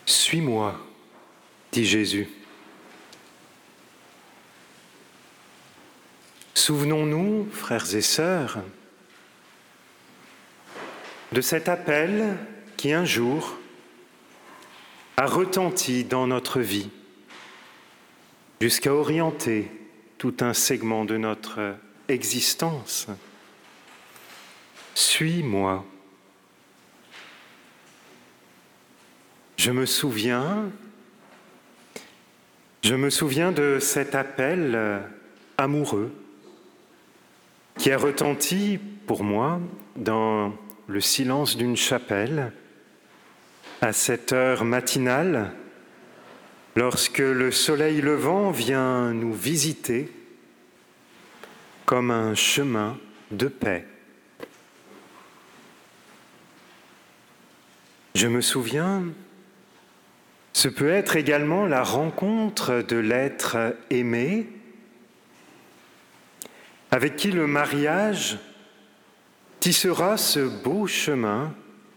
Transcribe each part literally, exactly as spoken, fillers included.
« Suis-moi », dit Jésus. Souvenons-nous, frères et sœurs, de cet appel qui un jour a retenti dans notre vie jusqu'à orienter tout un segment de notre existence. Suis-moi. Je me souviens, je me souviens de cet appel amoureux qui a retenti pour moi dans le silence d'une chapelle à cette heure matinale, lorsque le soleil levant vient nous visiter comme un chemin de paix. Je me souviens, ce peut être également la rencontre de l'être aimé, avec qui le mariage tissera ce beau chemin,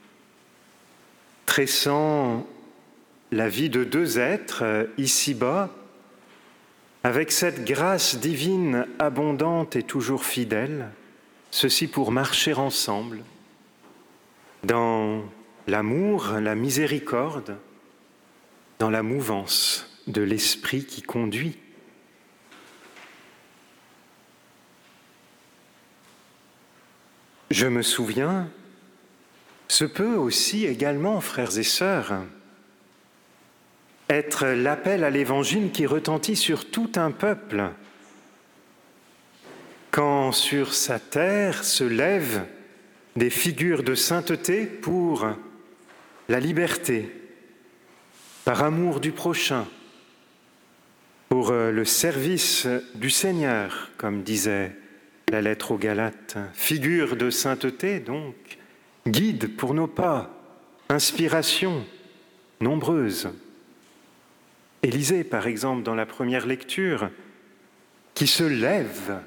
tressant la vie de deux êtres ici-bas, avec cette grâce divine abondante et toujours fidèle, ceci pour marcher ensemble dans l'amour, la miséricorde, dans la mouvance de l'esprit qui conduit. Je me souviens, ce peut aussi également, frères et sœurs, être l'appel à l'Évangile qui retentit sur tout un peuple, quand sur sa terre se lèvent des figures de sainteté pour la liberté, par amour du prochain, pour le service du Seigneur, comme disait la lettre aux Galates. Figure de sainteté, donc, guide pour nos pas, inspiration nombreuse. Élisée, par exemple, dans la première lecture, qui se lève,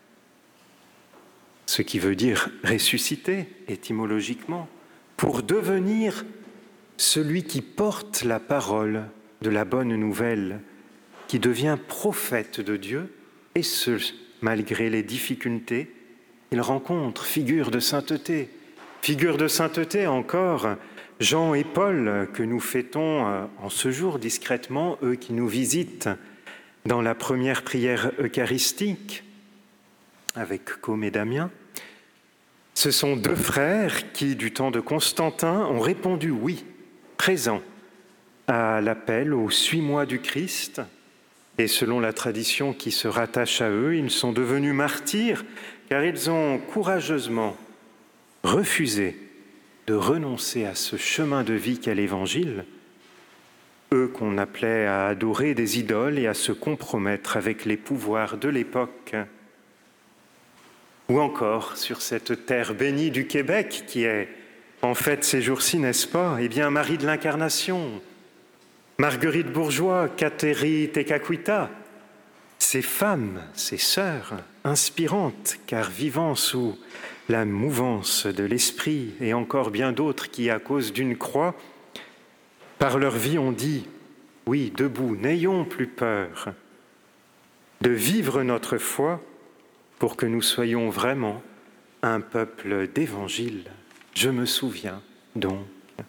ce qui veut dire ressusciter étymologiquement, pour devenir celui qui porte la parole de la bonne nouvelle, qui devient prophète de Dieu, et ce, malgré les difficultés, il rencontre figure de sainteté. Figure de sainteté encore, Jean et Paul, que nous fêtons en ce jour discrètement, eux qui nous visitent dans la première prière eucharistique, avec Côme et Damien. Ce sont deux frères qui, du temps de Constantin, ont répondu oui, présents, à l'appel au « Suis-moi » du Christ. Et selon la tradition qui se rattache à eux, ils sont devenus martyrs car ils ont courageusement refusé de renoncer à ce chemin de vie qu'est l'Évangile, eux qu'on appelait à adorer des idoles et à se compromettre avec les pouvoirs de l'époque. Ou encore, sur cette terre bénie du Québec, qui est en fait ces jours-ci, n'est-ce pas, eh bien Marie de l'Incarnation, Marguerite Bourgeois, Kateri Tekakwitha, ces femmes, ces sœurs inspirantes, car vivant sous la mouvance de l'esprit, et encore bien d'autres qui, à cause d'une croix, par leur vie ont dit, oui, debout, n'ayons plus peur de vivre notre foi pour que nous soyons vraiment un peuple d'évangile. Je me souviens donc.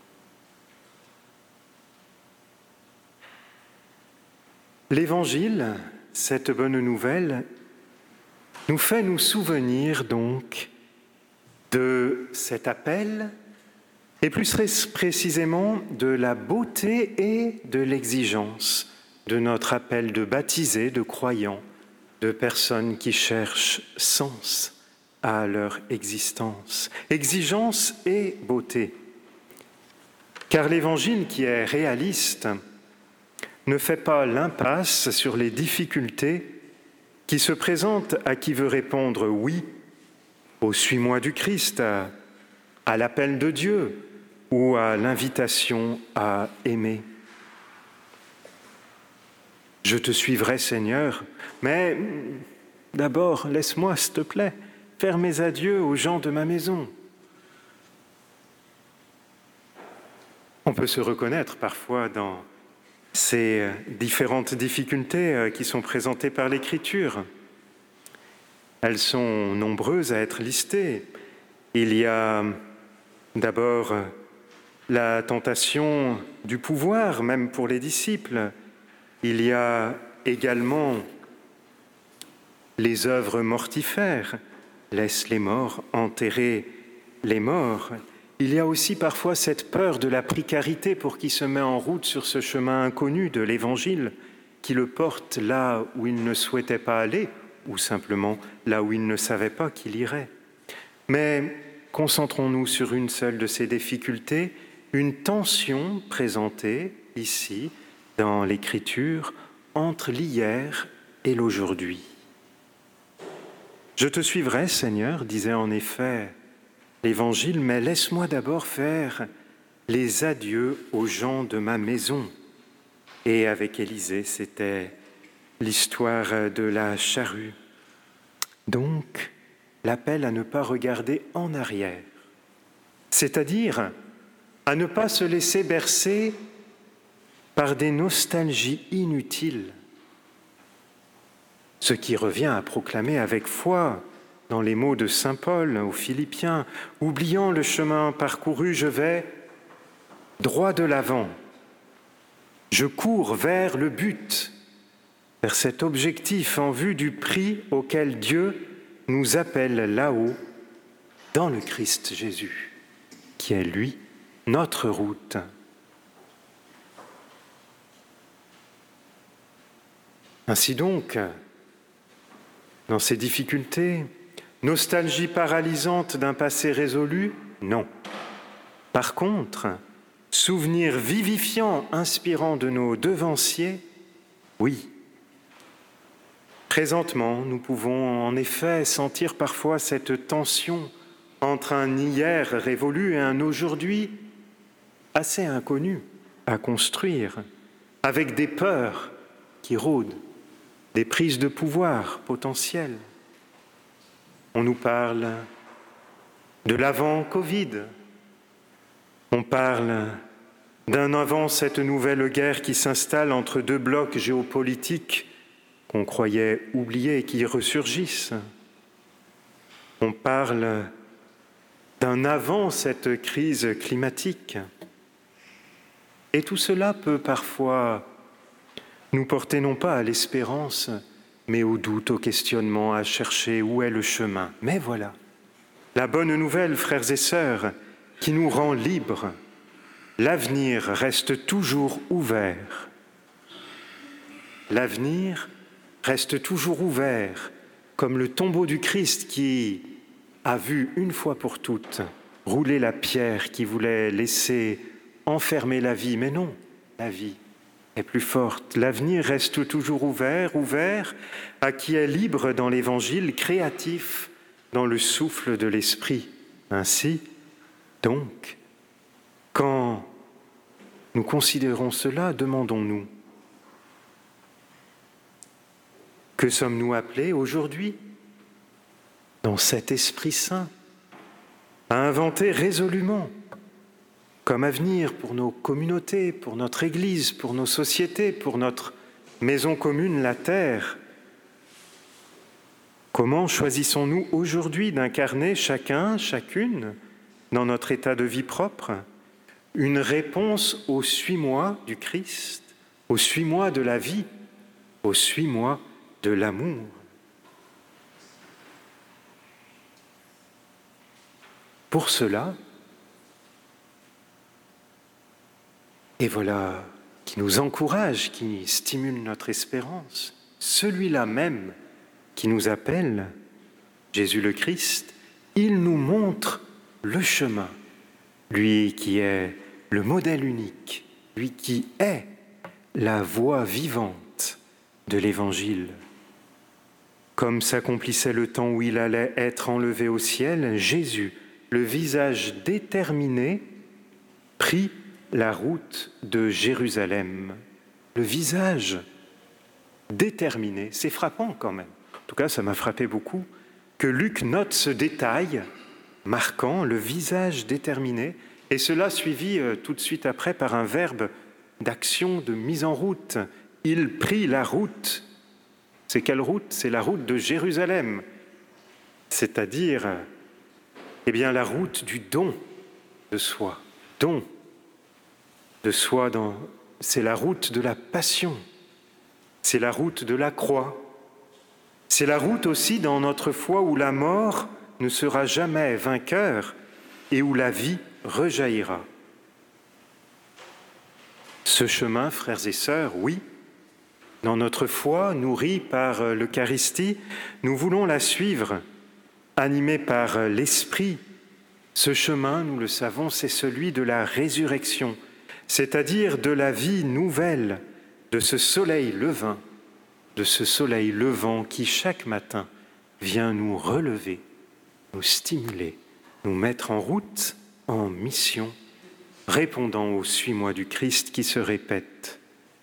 L'Évangile, cette bonne nouvelle, nous fait nous souvenir donc de cet appel et plus précisément de la beauté et de l'exigence de notre appel de baptisés, de croyants, de personnes qui cherchent sens à leur existence. Exigence et beauté. Car l'Évangile qui est réaliste ne fait pas l'impasse sur les difficultés qui se présentent à qui veut répondre oui au « Suis-moi » du Christ, à, à l'appel de Dieu ou à l'invitation à aimer. Je te suivrai, Seigneur, mais d'abord, laisse-moi, s'il te plaît, faire mes adieux aux gens de ma maison. On peut se reconnaître parfois dans ces différentes difficultés qui sont présentées par l'Écriture. Elles sont nombreuses à être listées. Il y a d'abord la tentation du pouvoir, même pour les disciples. Il y a également les œuvres mortifères, laisse les morts enterrer les morts. Il y a aussi parfois cette peur de la précarité pour qui se met en route sur ce chemin inconnu de l'Évangile, qui le porte là où il ne souhaitait pas aller, ou simplement là où il ne savait pas qu'il irait. Mais concentrons-nous sur une seule de ces difficultés, une tension présentée ici dans l'Écriture entre l'hier et l'aujourd'hui. « Je te suivrai, Seigneur, disait en effet l'Évangile, mais laisse-moi d'abord faire les adieux aux gens de ma maison. » Et avec Élisée, c'était l'histoire de la charrue. Donc, l'appel à ne pas regarder en arrière, c'est-à-dire à ne pas se laisser bercer par des nostalgies inutiles, ce qui revient à proclamer avec foi dans les mots de saint Paul aux Philippiens, « Oubliant le chemin parcouru, je vais droit de l'avant. Je cours vers le but, vers cet objectif en vue du prix auquel Dieu nous appelle là-haut, dans le Christ Jésus, qui est, lui, notre route. » Ainsi donc, dans ces difficultés, nostalgie paralysante d'un passé résolu, non. Par contre, souvenir vivifiant, inspirant de nos devanciers, oui. Présentement, nous pouvons en effet sentir parfois cette tension entre un hier révolu et un aujourd'hui assez inconnu à construire, avec des peurs qui rôdent, des prises de pouvoir potentielles. On nous parle de l'avant-Covid, on parle d'un avant cette nouvelle guerre qui s'installe entre deux blocs géopolitiques qu'on croyait oubliés et qui ressurgissent. On parle d'un avant cette crise climatique. Et tout cela peut parfois nous porter non pas à l'espérance, mais au doute, au questionnement, à chercher où est le chemin. Mais voilà, la bonne nouvelle, frères et sœurs, qui nous rend libres. L'avenir reste toujours ouvert. L'avenir reste toujours ouvert, comme le tombeau du Christ qui a vu une fois pour toutes rouler la pierre qui voulait laisser enfermer la vie. Mais non, la vie est plus forte. L'avenir reste toujours ouvert, ouvert à qui est libre dans l'Évangile, créatif dans le souffle de l'Esprit. Ainsi, donc, quand nous considérons cela, demandons-nous, que sommes-nous appelés aujourd'hui, dans cet Esprit Saint, à inventer résolument comme avenir pour nos communautés, pour notre Église, pour nos sociétés, pour notre maison commune, la terre? Comment choisissons-nous aujourd'hui d'incarner chacun, chacune, dans notre état de vie propre, une réponse au « suis-moi » du Christ, au « suis-moi » de la vie, au « suis-moi » de l'amour? Pour cela, et voilà qui nous encourage, qui stimule notre espérance, celui-là même qui nous appelle, Jésus le Christ, il nous montre le chemin, lui qui est le modèle unique, lui qui est la voix vivante de l'Évangile. Comme s'accomplissait le temps où il allait être enlevé au ciel, Jésus, le visage déterminé, prit la route de Jérusalem. Le visage déterminé, c'est frappant quand même. En tout cas, ça m'a frappé beaucoup que Luc note ce détail marquant, le visage déterminé. Et cela suivi euh, tout de suite après par un verbe d'action, de mise en route. Il prit la route. C'est quelle route? C'est la route de Jérusalem, c'est-à-dire eh bien, la route du don de soi. Don de soi, dans... c'est la route de la passion, c'est la route de la croix, c'est la route aussi dans notre foi où la mort ne sera jamais vainqueur et où la vie rejaillira. Ce chemin, frères et sœurs, oui, dans notre foi, nourrie par l'Eucharistie, nous voulons la suivre, animés par l'Esprit. Ce chemin, nous le savons, c'est celui de la résurrection, c'est-à-dire de la vie nouvelle, de ce soleil levant, de ce soleil levant qui chaque matin vient nous relever, nous stimuler, nous mettre en route, en mission, répondant au « Suis-moi » du Christ qui se répète.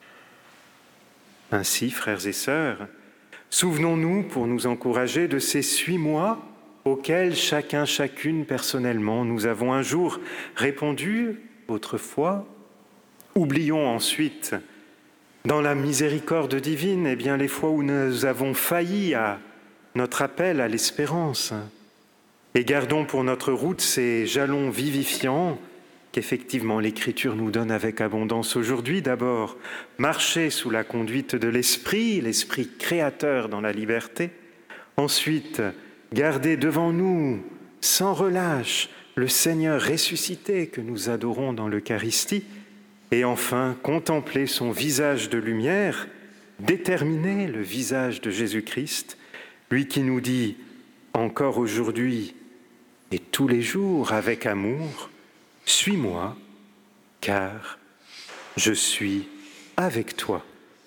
Ainsi, frères et sœurs, souvenons-nous pour nous encourager de ces « Suis-moi » auxquels chacun, chacune personnellement nous avons un jour répondu autrefois. Oublions ensuite, dans la miséricorde divine, eh bien, les fois où nous avons failli à notre appel à l'espérance. Et gardons pour notre route ces jalons vivifiants qu'effectivement l'Écriture nous donne avec abondance aujourd'hui. D'abord, marcher sous la conduite de l'Esprit, l'Esprit créateur dans la liberté. Ensuite, garder devant nous, sans relâche, le Seigneur ressuscité que nous adorons dans l'Eucharistie. Et enfin, contempler son visage de lumière, déterminer le visage de Jésus-Christ, lui qui nous dit encore aujourd'hui et tous les jours avec amour, « Suis-moi, car je suis avec toi ».